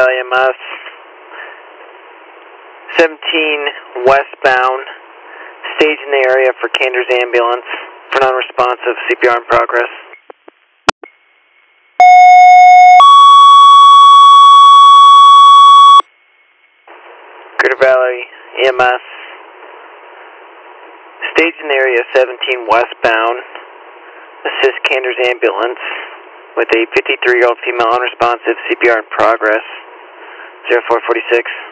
Valley EMS. 17 westbound. Stage in the area for Cantor's ambulance for non-responsive. CPR in progress. Greater Valley EMS. Stage in the area 17 westbound. Assist Cantor's ambulance with a 53-year-old female unresponsive. CPR in progress. 0446.